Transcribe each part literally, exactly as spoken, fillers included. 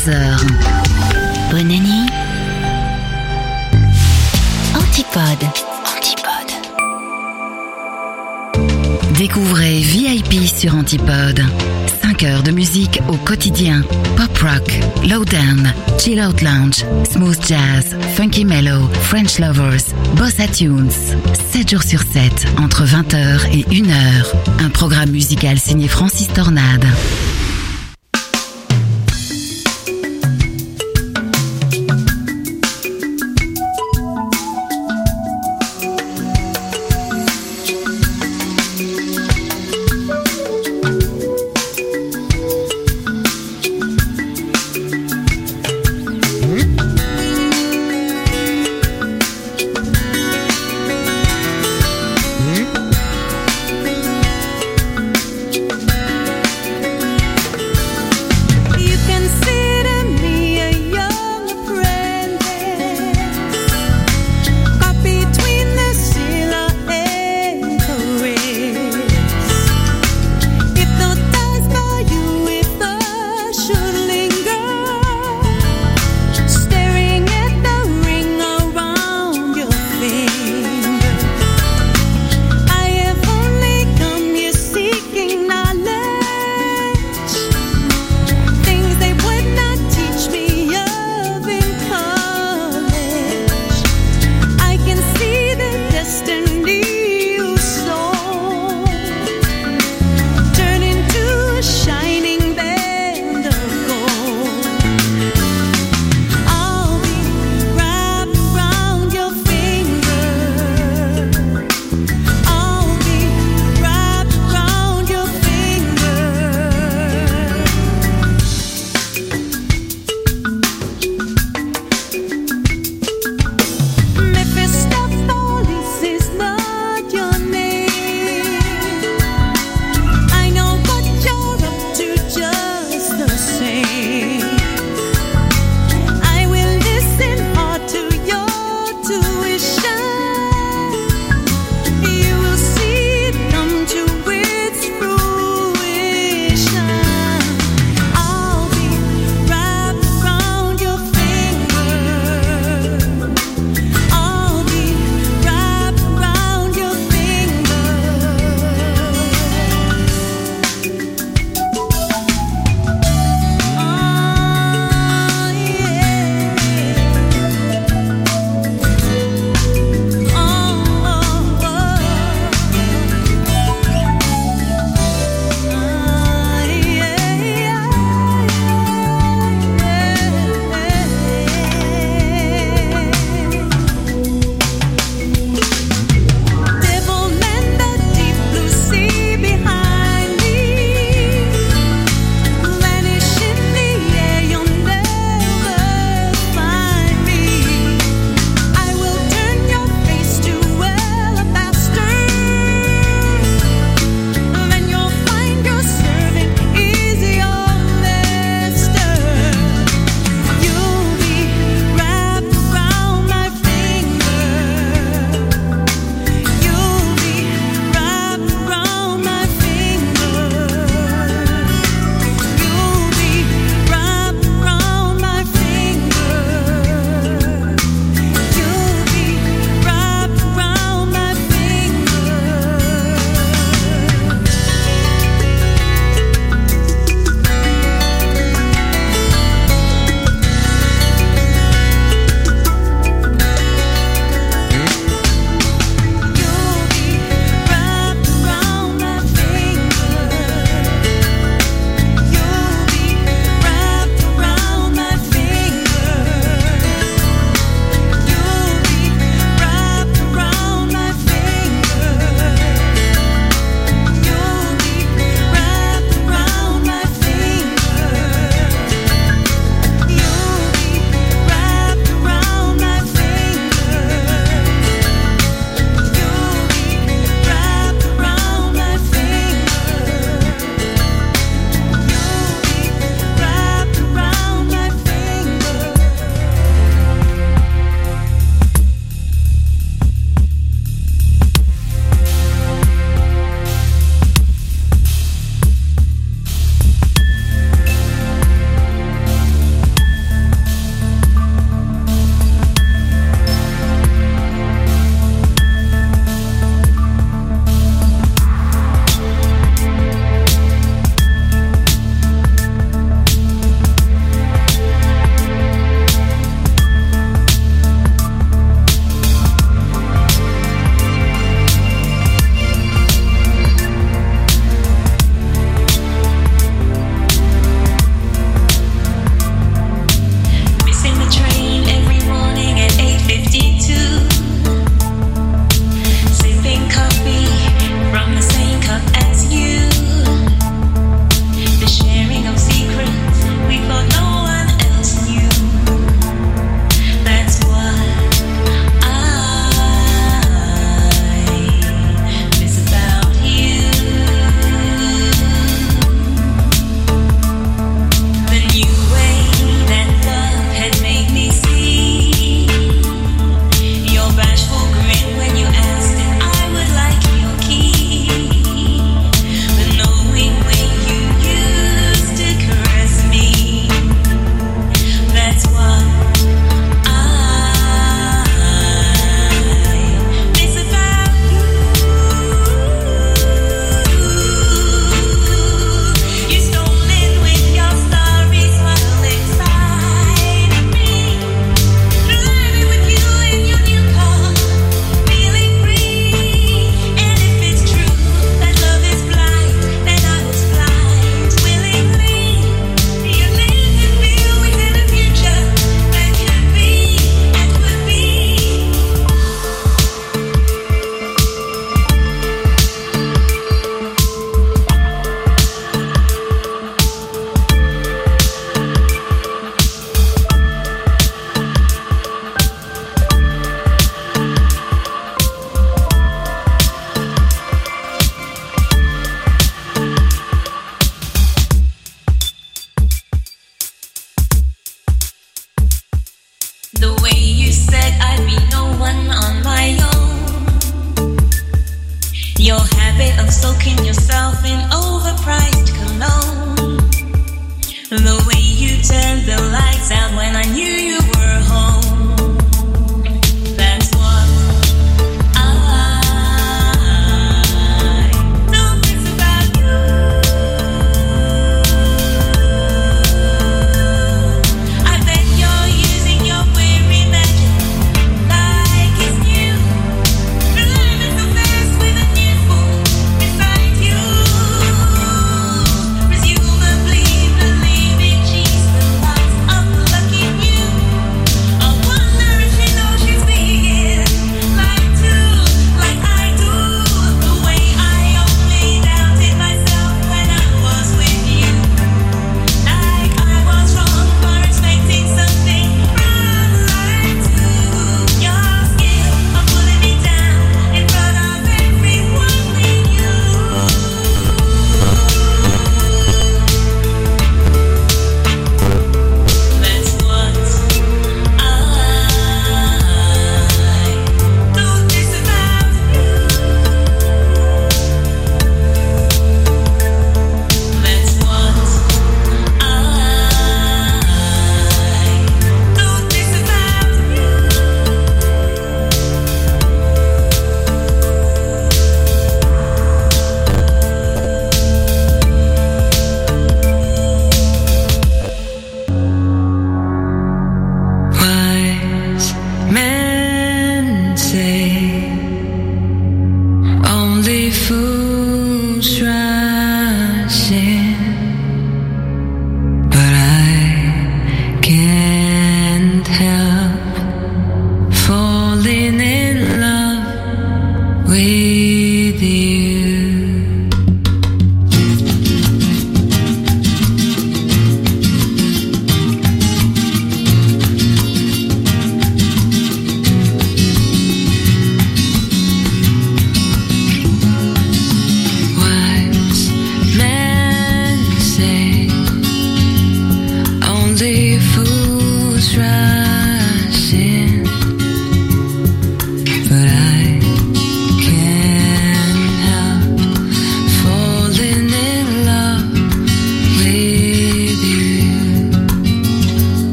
vingt-trois heures. Bonne nuit. Antipode. Antipode. Découvrez V I P sur Antipode. cinq heures de musique au quotidien. Pop rock, lowdown, chill out lounge, smooth jazz, funky mellow, French lovers, bossa tunes. sept jours sur sept, entre vingt heures et une heure. Un programme musical signé Francis Tornade.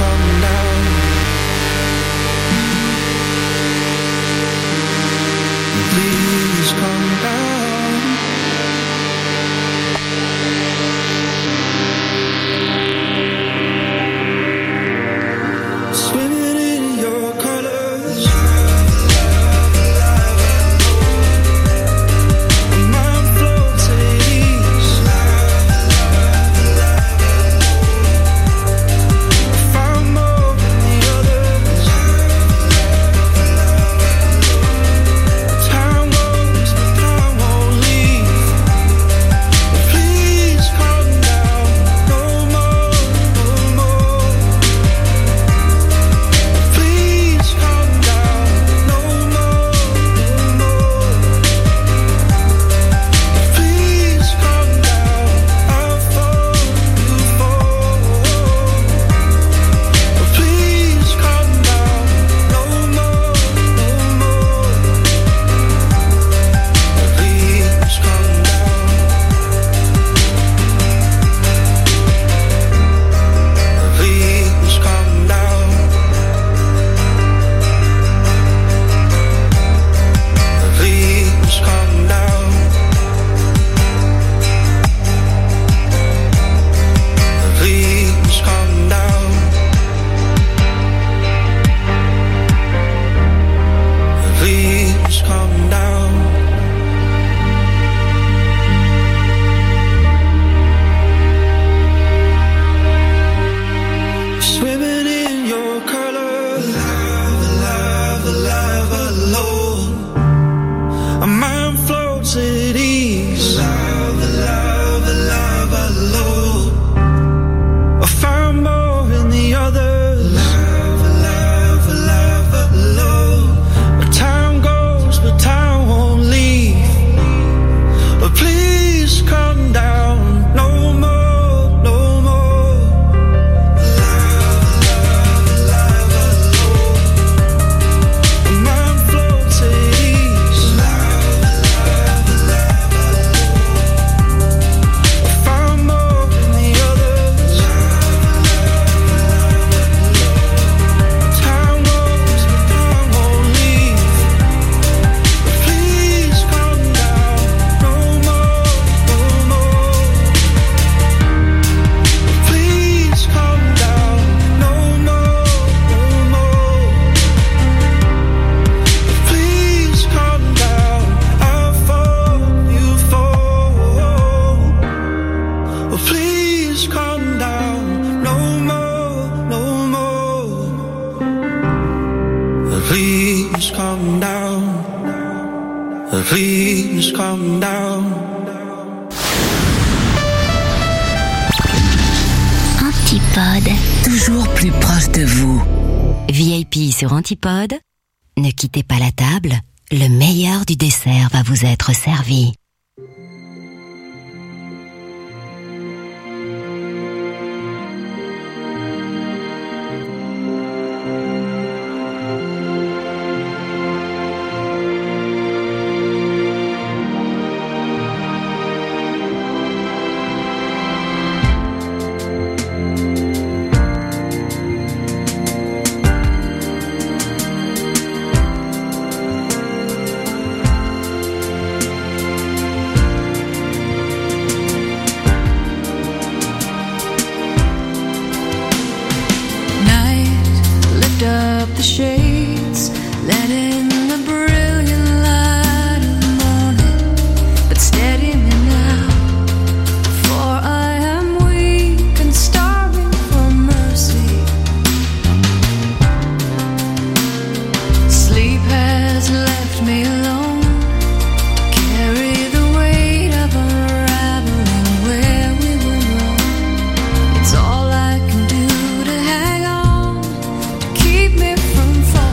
Please come down. Antipode, toujours plus proche de vous. V I P sur Antipode, ne quittez pas la table, le meilleur du dessert va vous être servi. From fall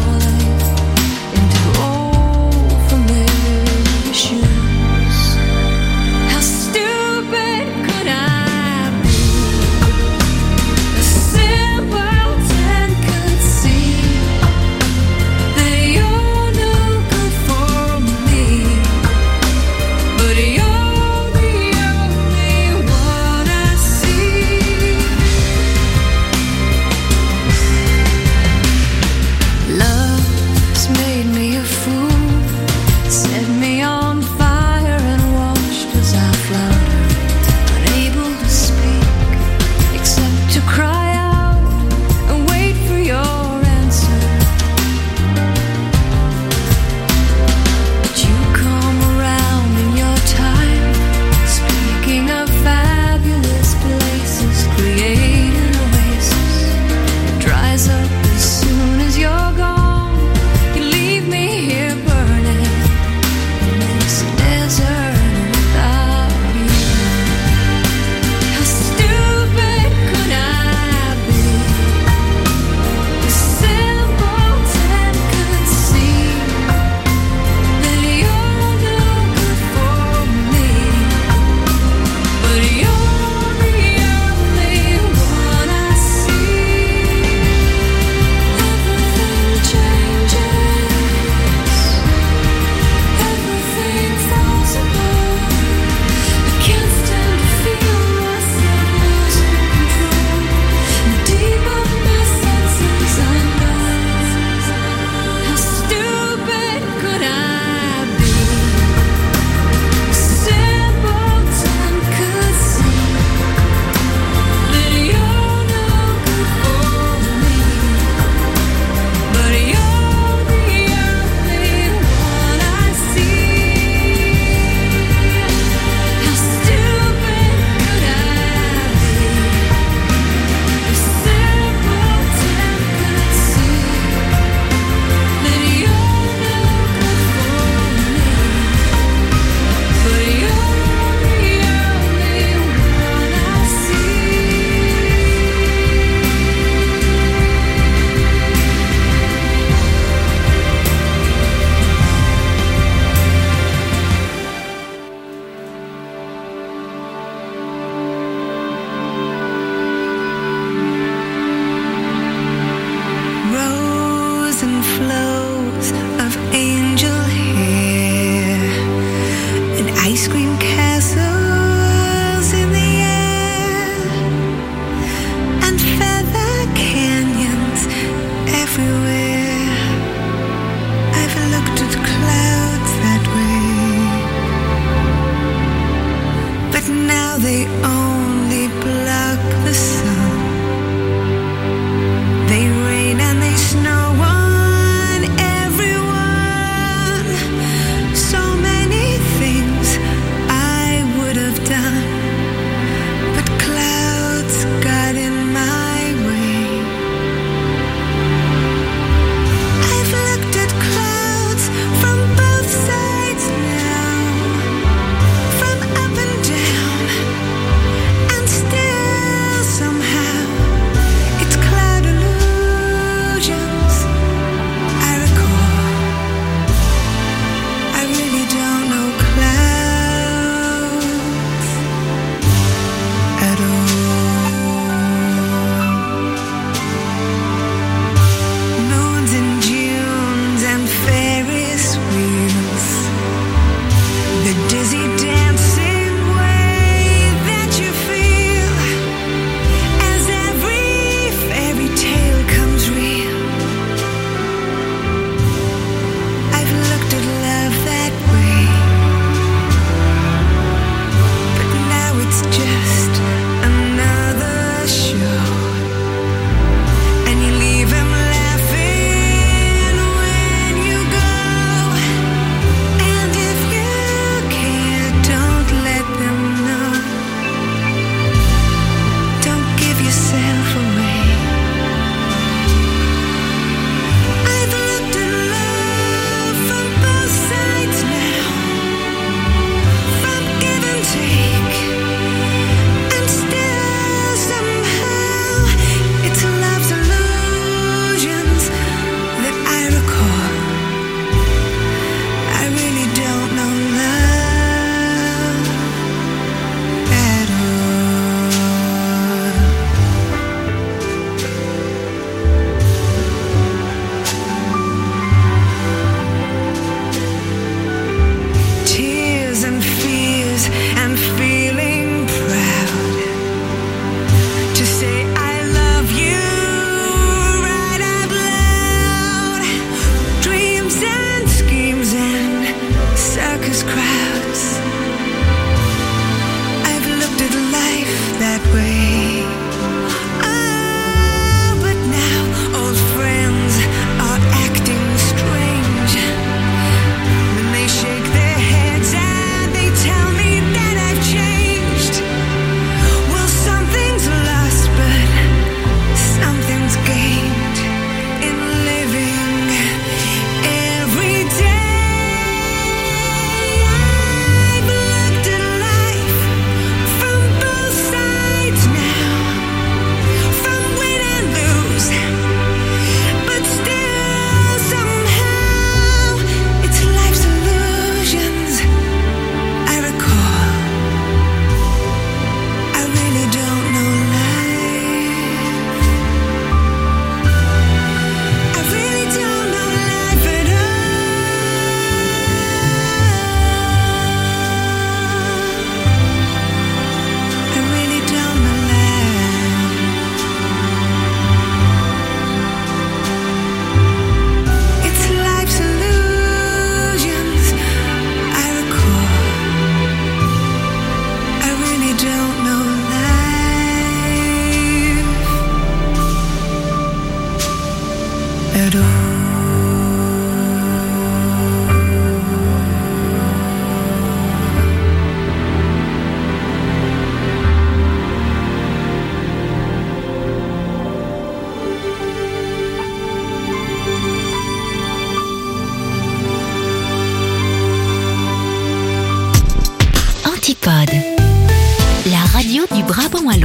Brabant-Wallon.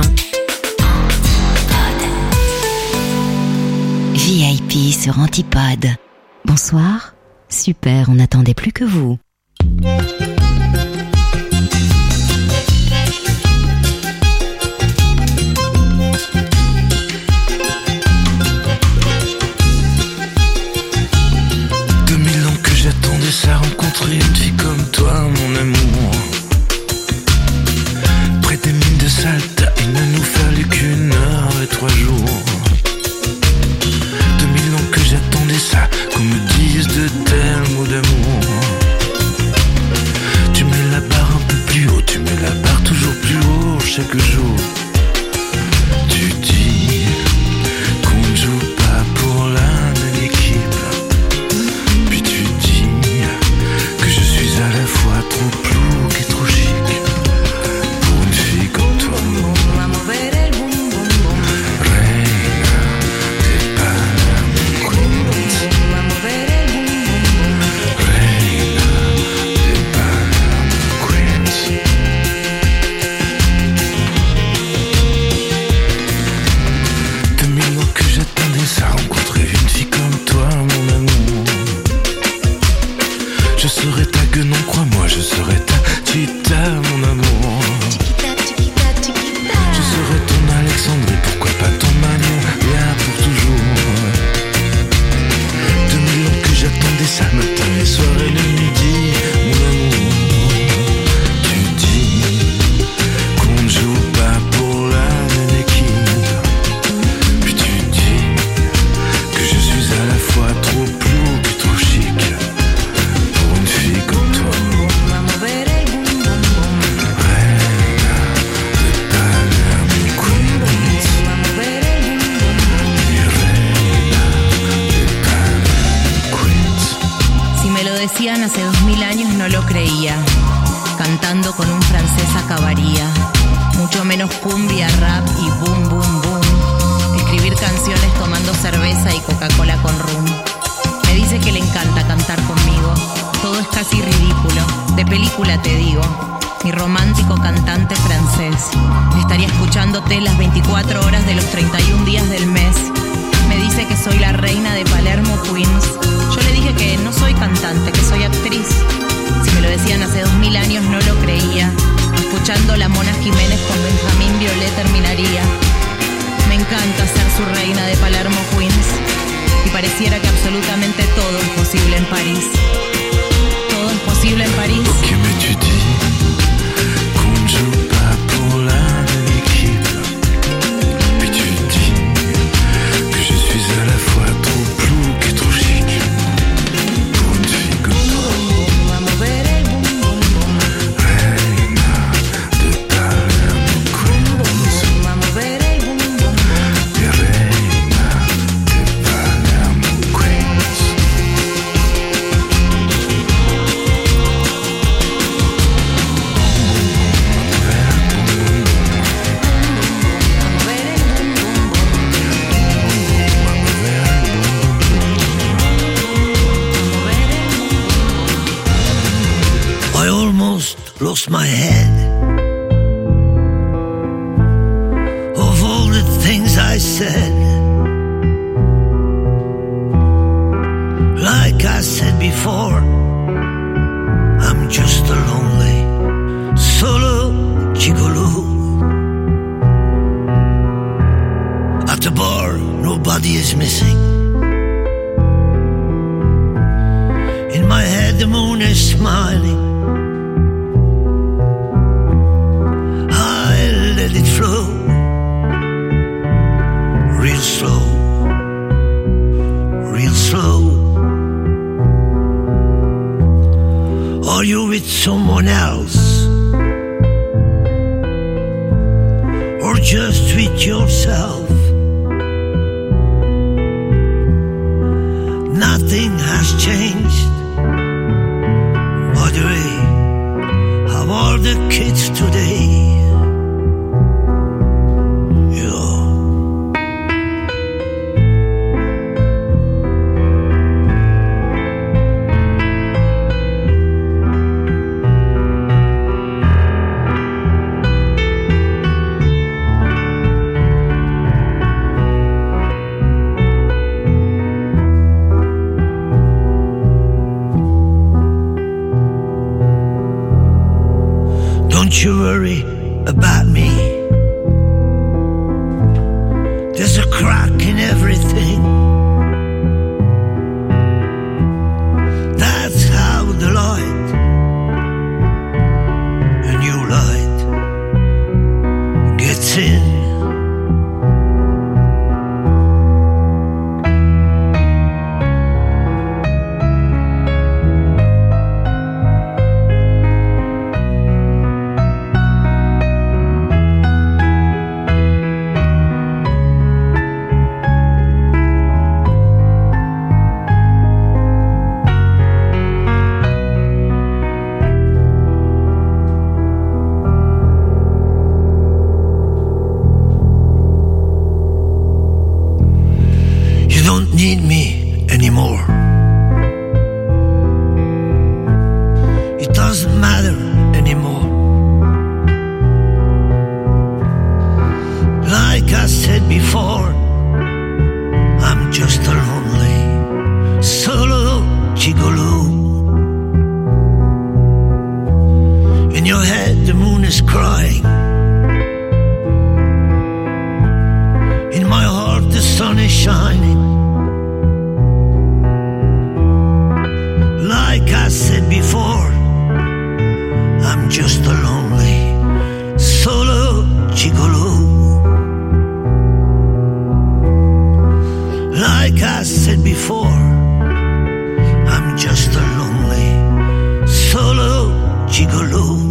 V I P sur Antipode. Bonsoir. Super, on n'attendait plus que vous. deux mille ans que j'attendais ça, rencontrer une fille comme toi, mon amour. Près des mines de Salta, il ne nous fallut qu'une heure et trois jours. deux mille ans que j'attendais ça, qu'on me dise de tels mots d'amour. Tu mets la barre un peu plus haut, tu mets la barre toujours plus haut chaque jour. Tu dis qu'on ne joue pas pour la même équipe. Puis tu dis que je suis à la fois trop plouc et trop chic pour une fille comme toi. Reina de Panama Queens. Reina de Panama Queens. Deux mille ans que j'attendais ça, rencontrer une fille comme toi, mon amour. Je serai ta guenon, crois-moi, je serai ta Chita, mon amour. Je serai ton Alexandrie, pourquoi pas ton Manon, là pour toujours. Deux mille ans que j'attendais ça, matin et soir et le midi, mon amour. Tu dis qu'on ne joue pas pour la même équipe. Puis tu dis que je suis à la fois trop plouc et trop chic pour une fille comme toi. Reina de Panama Queens. Mi reina de Panama Queens. Si me lo decían hace dos mil años no lo creía. Cantando con un francés acabaría. Mucho menos cumbia, rap y boom, boom, boom. Escribir canciones tomando cerveza y Coca-Cola con rum. Me dice que le encanta cantar conmigo. Todo es casi ridículo. De película te digo. Mi romántico cantante francés. Estaría escuchándote las veinticuatro horas de los treinta y un días del mes. Me dice que soy la reina de Palermo Queens. Yo le dije que no soy cantante, que soy actriz. Si me lo decían hace dos mil años no lo creía. Escuchando la Mona Jiménez con Benjamín Violet terminaría. Me encanta ser su reina de Palermo Queens. Y pareciera que absolutamente todo es posible en París. Todo es posible en París. Ok, mais tu dis qu'on ne joue pas pour la même équipe. Puis tu dis que je suis à la fois trop plouc et trop chic pour une fille comme toi. Reina de Palermo Queens. Mi reina de Palermo Queens. I almost lost my head of all the things I said. Like I said before, I'm just a lonely solo gigolo. At the bar, nobody is missing. In my head, the moon is smiling. Let it flow, real slow, real slow. Are you with someone else, or just with yourself? Nothing has changed. By the way, how are the kids today? about me. There's a crack in everything. That's how the light, a new light, gets in. Need me anymore. It doesn't matter anymore. Like I said before, I'm just a lonely solo gigolo. In your head the moon is crying. In my heart the sun is shining. Like I said before, I'm just a lonely solo gigolo. Like I said before, I'm just a lonely solo gigolo.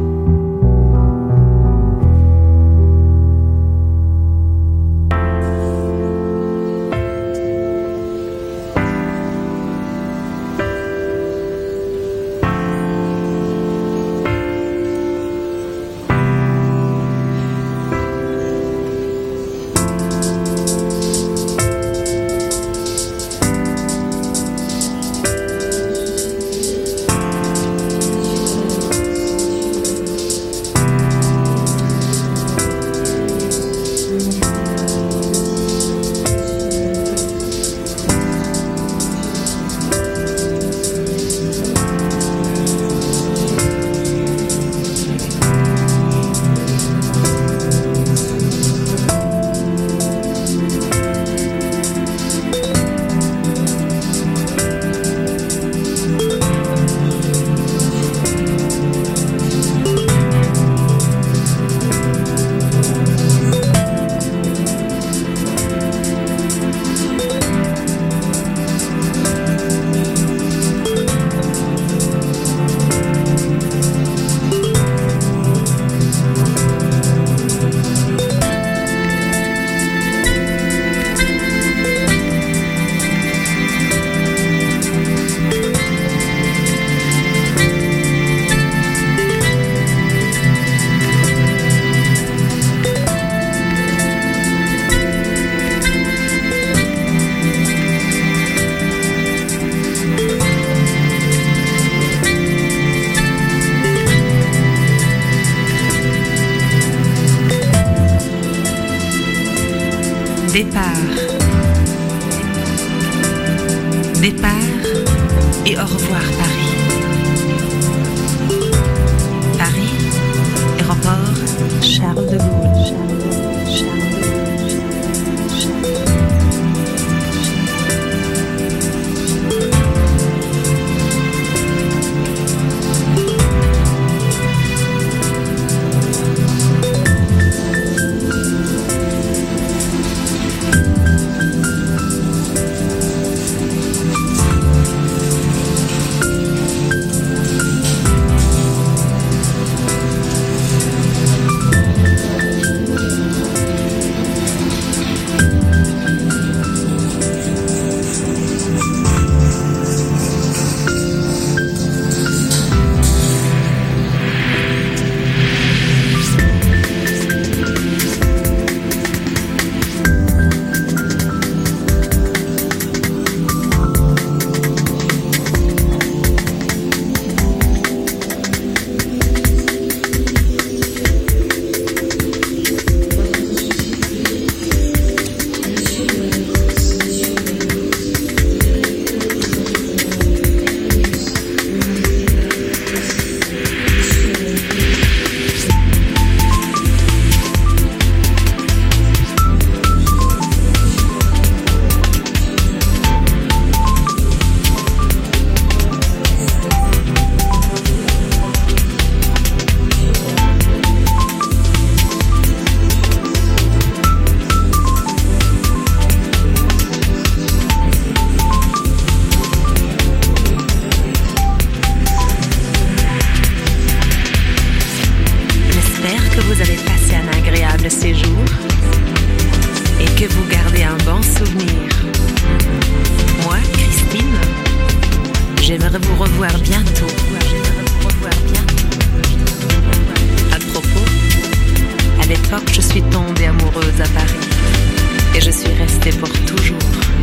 Départ. Départ et au revoir Paris. Paris, aéroport Charles de Gaulle. Charles de et un bon souvenir. Moi, Christine, j'aimerais vous revoir bientôt. À propos, à l'époque, je suis tombée amoureuse à Paris et je suis restée pour toujours.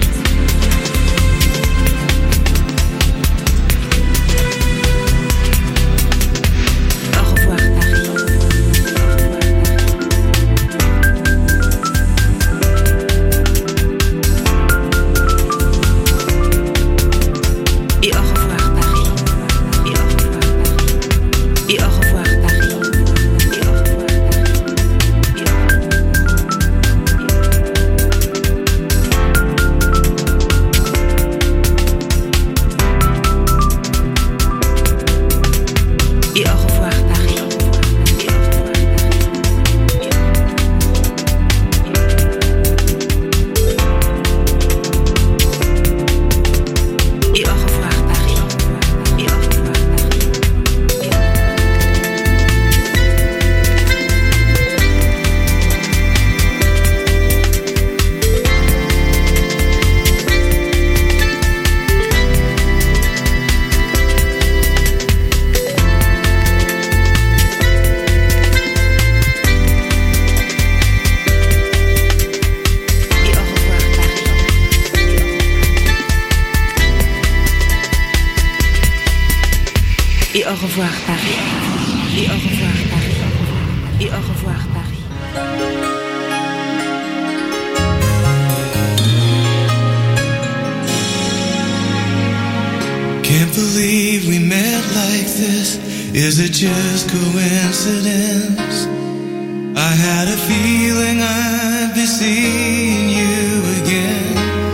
Et au revoir Paris, et au revoir Paris, et au revoir Paris. Can't believe we met like this. Is it just coincidence? I had a feeling I'd be seeing you again.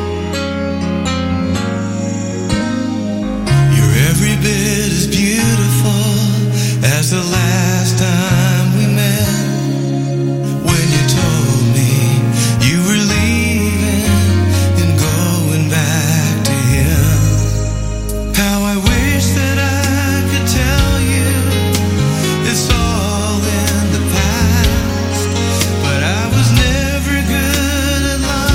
You're every bit as beautiful as the last time we met. When you told me you were leaving and going back to him. How I wish that I could tell you it's all in the past, but I was never good at lying.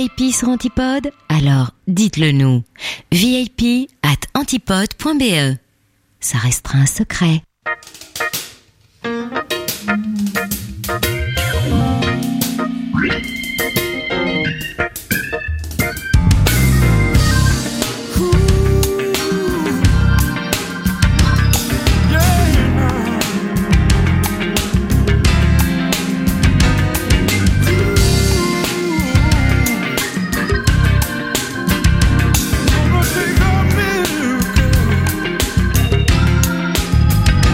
I P sur Antipode? Alors, dites-le nous. V I P at antipode point b e. Ça restera un secret. Take a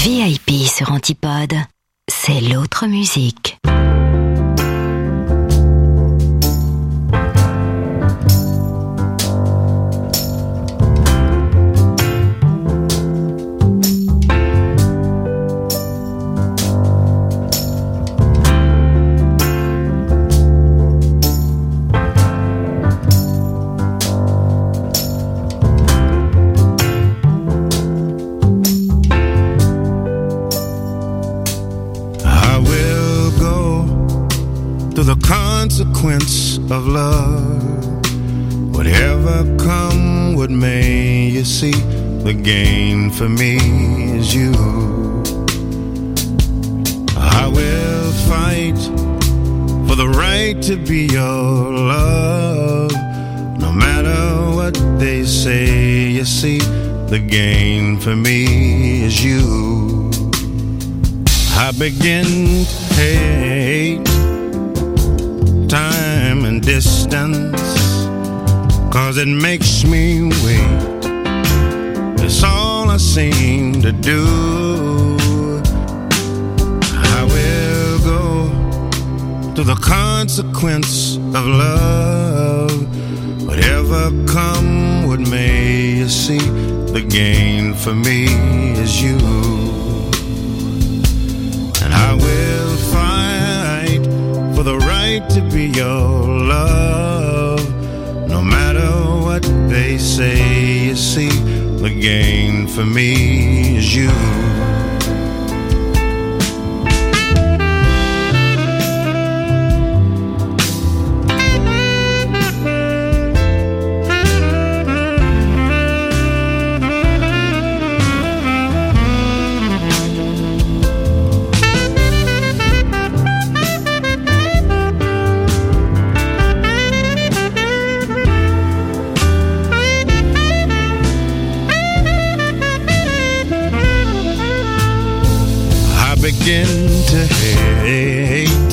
V I P sur Antipode, c'est l'autre musique. The consequence of love, whatever come, what may you see, the gain for me is you. I will fight for the right to be your love, no matter what they say, you see, the gain for me is you. I begin to hate time and distance, 'cause it makes me wait. It's all I seem to do. I will go to the consequence of love, whatever come, what may you see, the gain for me is you. And I will fight for the right to be your love, no matter what they say, you see, the gain for me is you. Begin to hate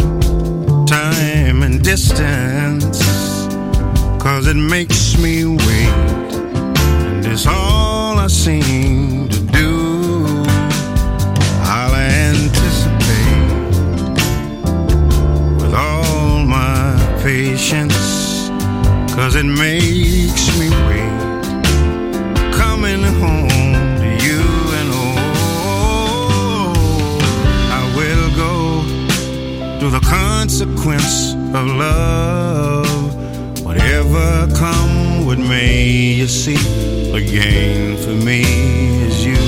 time and distance, 'cause it makes me wait, and it's all I seem to do. I'll anticipate with all my patience, 'cause it makes me wait, coming home to you. To the consequence of love, whatever come, what may you see, the gain for me is you.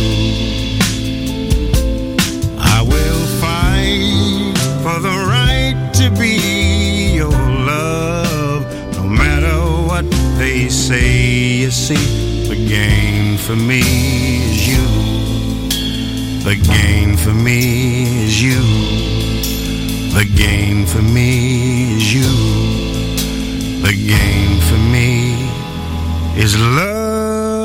I will fight for the right to be your love, no matter what they say, you see, the gain for me is you. The gain for me is you. The gain for me is you. The gain for me is love.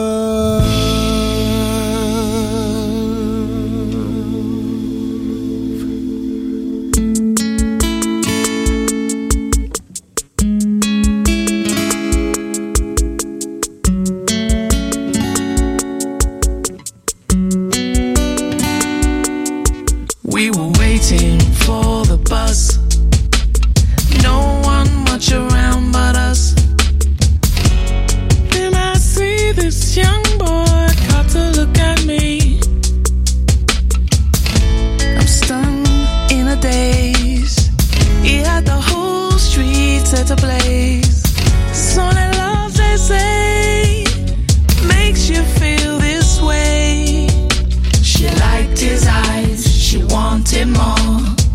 We were waiting for the bus, no one much around but us. Then I see this young boy got to look at me. I'm stunned in a daze. He had the whole street set ablaze. So that love, they say, makes you feel this way. She liked his eyes, she wanted more.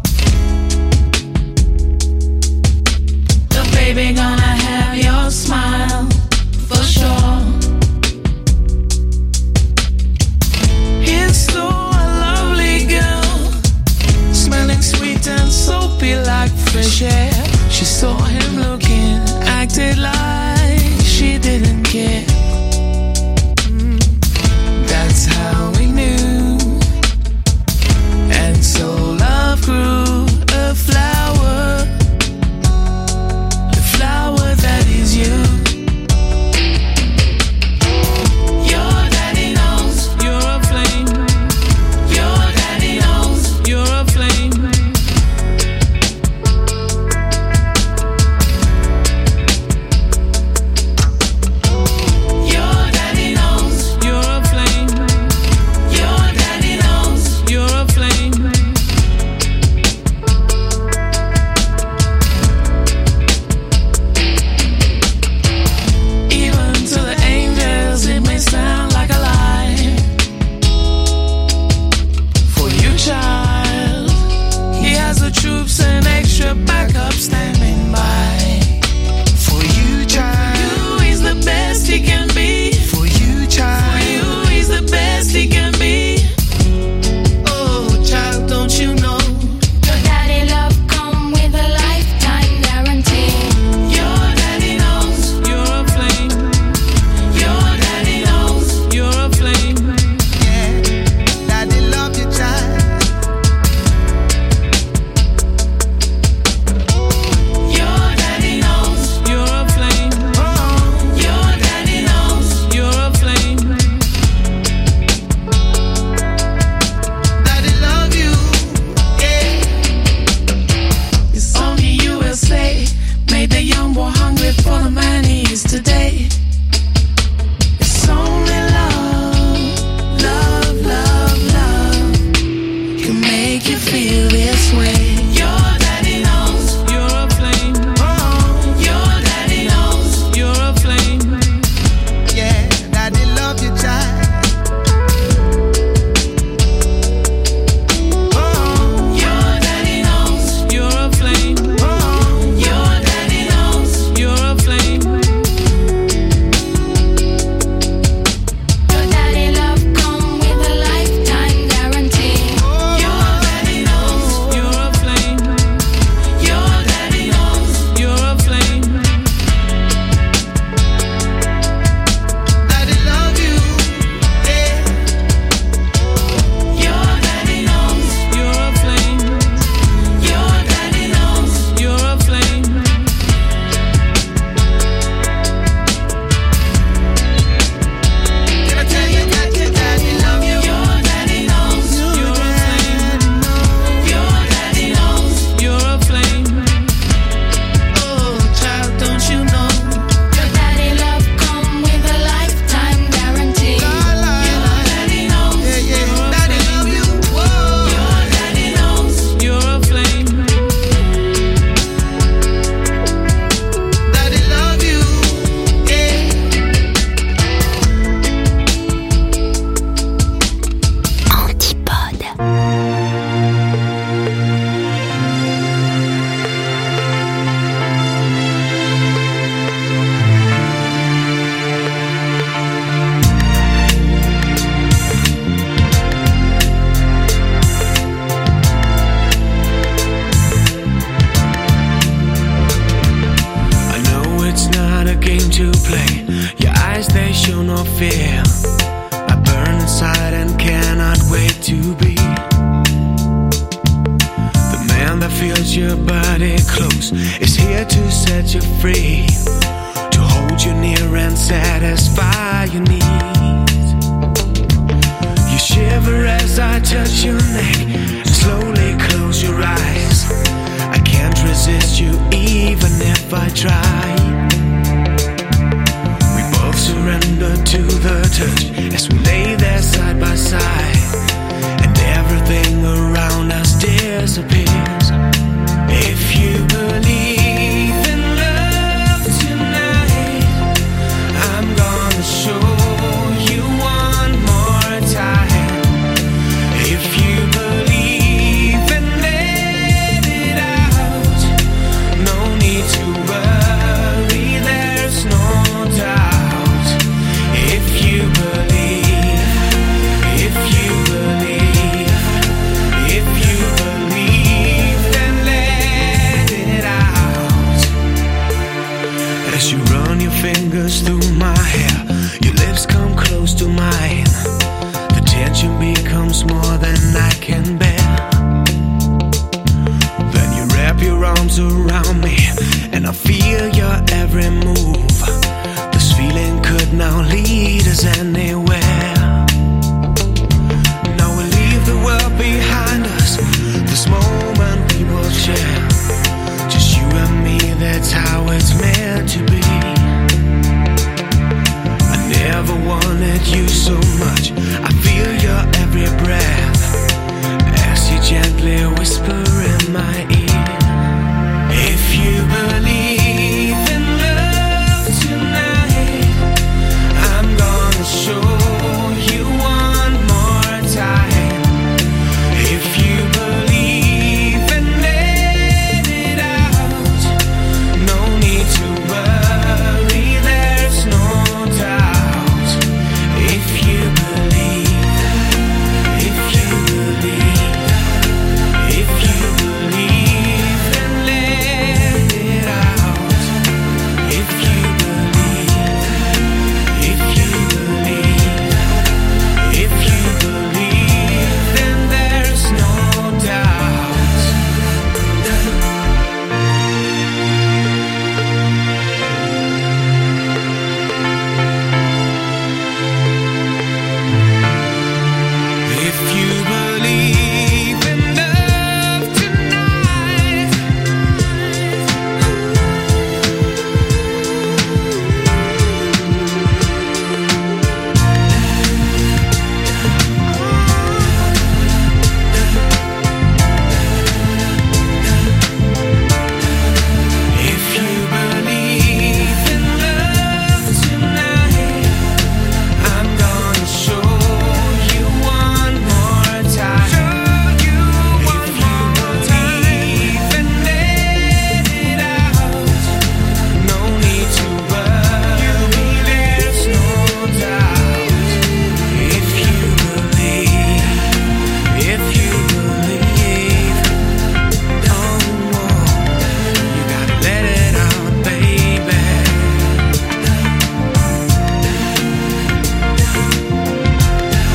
close is here to set you free, to hold you near and satisfy your needs. You shiver as I touch your neck and slowly close your eyes. I can't resist you even if I try. We both surrender to the touch as we lay there side by side, and everything around us disappears. If you believe in love tonight, I'm gonna show you one more time. If you believe and let it out, no need to worry, there's no doubt. If you believe, if you believe, if you believe, then let it out. As you run your fingers through my hair, your lips come close to mine. The tension becomes more than